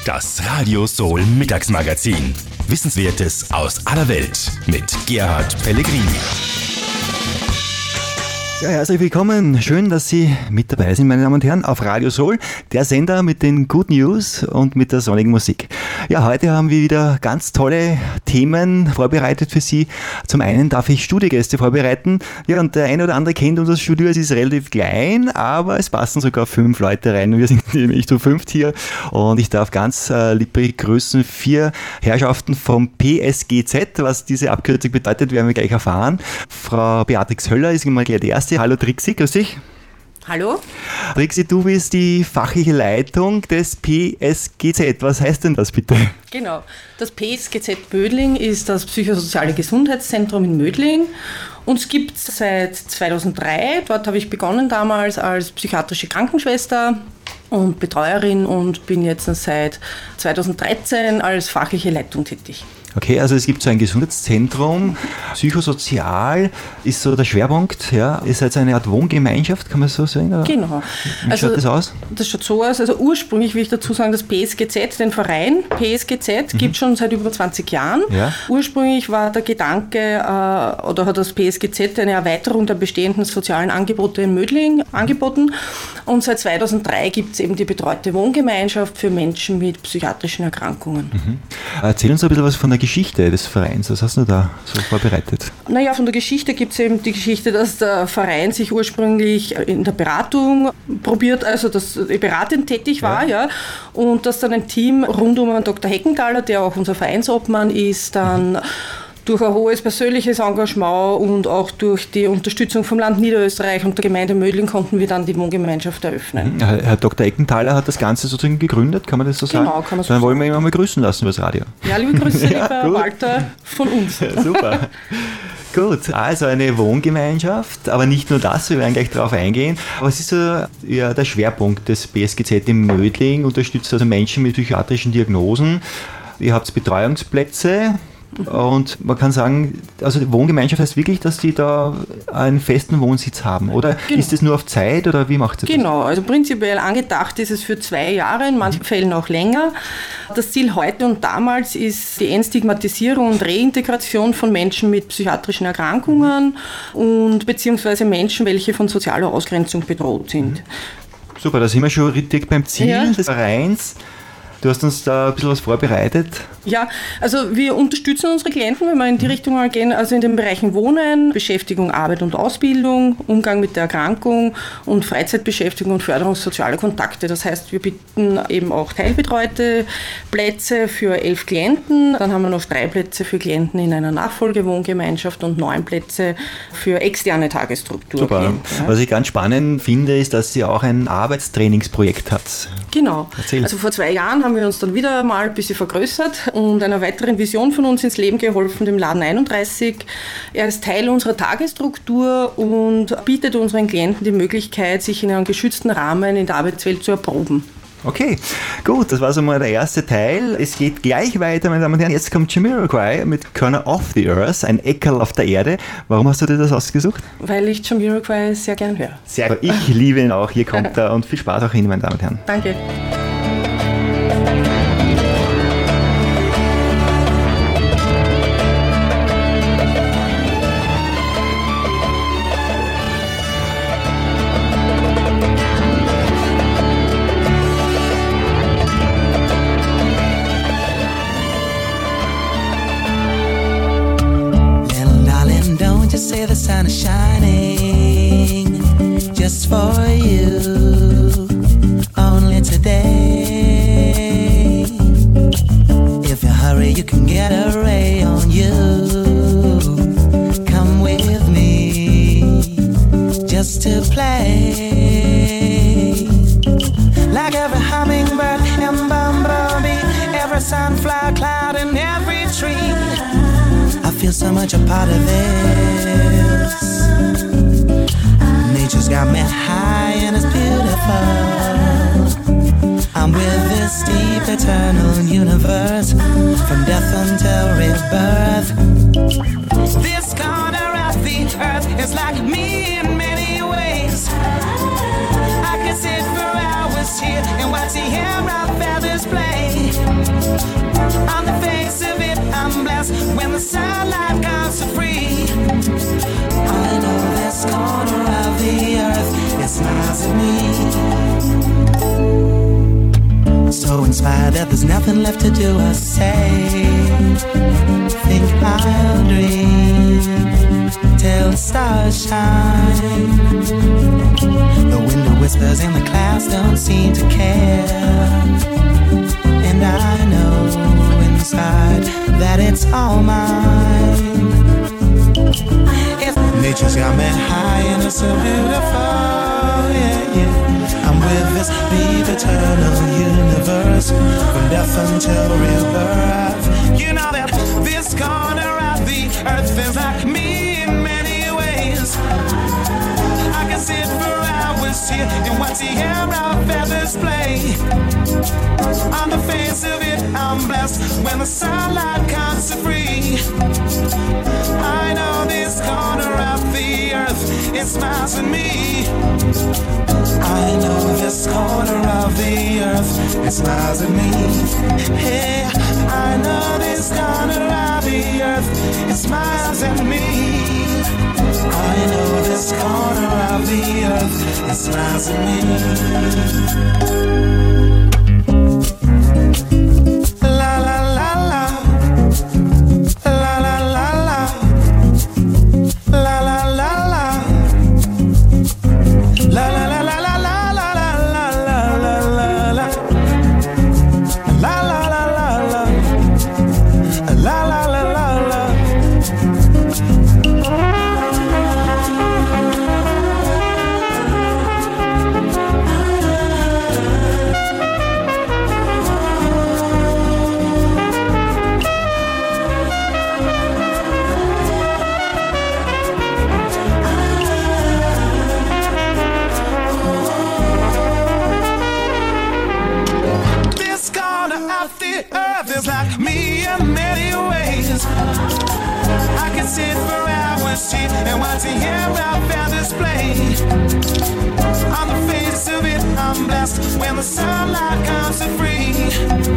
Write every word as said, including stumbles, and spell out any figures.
Das Radio Soul Mittagsmagazin. Wissenswertes aus aller Welt mit Gerhard Pellegrini. Ja, herzlich willkommen. Schön, dass Sie mit dabei sind, meine Damen und Herren, auf Radio Soul, der Sender mit den Good News und mit der sonnigen Musik. Ja, heute haben wir wieder ganz tolle Themen vorbereitet für Sie. Zum einen darf ich Studiogäste vorbereiten. Ja, und der eine oder andere kennt unser Studio, es ist relativ klein, aber es passen sogar fünf Leute rein. Wir sind nämlich zu fünft hier und ich darf ganz äh, lieb begrüßen vier Herrschaften vom P S G Z. Was diese Abkürzung bedeutet, werden wir gleich erfahren. Frau Beatrix Höller ist immer gleich die erste. Hallo Trixi, grüß dich. Hallo. Trixi, du bist die fachliche Leitung des P S G Z. Was heißt denn das bitte? Genau. Das P S G Z Mödling ist das psychosoziale Gesundheitszentrum in Mödling. Uns gibt es seit zweitausenddrei. Dort habe ich begonnen damals als psychiatrische Krankenschwester und Betreuerin und bin jetzt seit zweitausenddreizehn als fachliche Leitung tätig. Okay, also es gibt so ein Gesundheitszentrum, psychosozial ist so der Schwerpunkt, ja. Ihr seid so eine Art Wohngemeinschaft, kann man so sagen? Oder? Genau. Wie also, schaut das aus? Das schaut so aus, also ursprünglich will ich dazu sagen, das P S G Z, den Verein P S G Z, mhm. gibt es schon seit über zwanzig Jahren. Ja. Ursprünglich war der Gedanke, äh, oder hat das P S G Z eine Erweiterung der bestehenden sozialen Angebote in Mödling angeboten und seit zweitausenddrei gibt es eben die betreute Wohngemeinschaft für Menschen mit psychiatrischen Erkrankungen. Mhm. Erzähl uns ein bisschen was von der Geschichte des Vereins. Was hast du da so vorbereitet? Naja, von der Geschichte gibt es eben die Geschichte, dass der Verein sich ursprünglich in der Beratung probiert, also dass beratend tätig war, ja. ja, und dass dann ein Team rund um Doktor Heckenthaler, der auch unser Vereinsobmann ist, dann mhm. durch ein hohes persönliches Engagement und auch durch die Unterstützung vom Land Niederösterreich und der Gemeinde Mödling konnten wir dann die Wohngemeinschaft eröffnen. Herr Doktor Eckenthaler hat das Ganze sozusagen gegründet, kann man das so sagen? Genau, kann man so Dann sagen. wollen wir ihn mal grüßen lassen über das Radio. Ja, liebe Grüße, ja, lieber Walter, von uns. Ja, super. Gut, also eine Wohngemeinschaft, aber nicht nur das, wir werden gleich darauf eingehen. Aber was ist so ja, der Schwerpunkt des P S G Z in Mödling? Unterstützt also Menschen mit psychiatrischen Diagnosen. Ihr habt Betreuungsplätze. Und man kann sagen, also die Wohngemeinschaft heißt wirklich, dass die da einen festen Wohnsitz haben, oder? Genau. Ist das nur auf Zeit oder wie macht ihr das? Genau, also prinzipiell angedacht ist es für zwei Jahre, in manchen mhm. Fällen auch länger. Das Ziel heute und damals ist die Entstigmatisierung und Reintegration von Menschen mit psychiatrischen Erkrankungen und beziehungsweise Menschen, welche von sozialer Ausgrenzung bedroht sind. Mhm. Super, da sind wir schon richtig beim Ziel ja. des Vereins. Du hast uns da ein bisschen was vorbereitet. Ja, also wir unterstützen unsere Klienten, wenn wir in die Richtung mal gehen, also in den Bereichen Wohnen, Beschäftigung, Arbeit und Ausbildung, Umgang mit der Erkrankung und Freizeitbeschäftigung und Förderung sozialer Kontakte. Das heißt, wir bieten eben auch teilbetreute Plätze für elf Klienten. Dann haben wir noch drei Plätze für Klienten in einer Nachfolgewohngemeinschaft und neun Plätze für externe Tagesstruktur. Super. Ja. Was ich ganz spannend finde, ist, dass sie auch ein Arbeitstrainingsprojekt hat. Genau. Erzähl. Also vor zwei Jahren haben wir uns dann wieder mal ein bisschen vergrößert und einer weiteren Vision von uns ins Leben geholfen, dem Laden einunddreißig. Er ist Teil unserer Tagesstruktur und bietet unseren Klienten die Möglichkeit, sich in einem geschützten Rahmen in der Arbeitswelt zu erproben. Okay, gut, das war so mal der erste Teil. Es geht gleich weiter, meine Damen und Herren. Jetzt kommt Jamiroquai mit Corner of the Earth, ein Eckerl auf der Erde. Warum hast du dir das ausgesucht? Weil ich Jamiroquai sehr gern höre. Sehr gut, ich liebe ihn auch. Hier kommt er und viel Spaß auch Ihnen, meine Damen und Herren. Danke. Say the sun is shining just for you, only today. If you hurry, you can get a ray on you. Come with me just to play. Like every hummingbird and bumblebee, every sunflower cloud and every tree, I feel so much a part of this. Nature's got me high and it's beautiful. I'm with this deep eternal universe, from death until rebirth. This corner of the earth is like me in many ways. I could sit for hours here and watch the air of feathers play. On the face of it, I'm blessed when the sunlight comes so free. I know this corner of the earth, it smiles at me. So inspired that there's nothing left to do or say. Think I'll dream till the stars shine. The window whispers and the clouds don't seem to care. And I know inside that it's all mine. If nature's got me high and it's so beautiful, yeah, yeah. I'm with this deep eternal universe, from death until rebirth. You know that this corner of the earth is like me in many ways. I can sit for hours here and watch the air of feathers play. On the face of it, I'm blessed when the sunlight comes so free. I know this corner of the earth, it smiles at me. I know this corner of the earth, it smiles at me. Hey, I know this corner of the earth, it smiles at me. I know this corner of the earth, it smiles at me. And watch the air of feathers play. On the face of it, I'm blessed when the sunlight comes so free.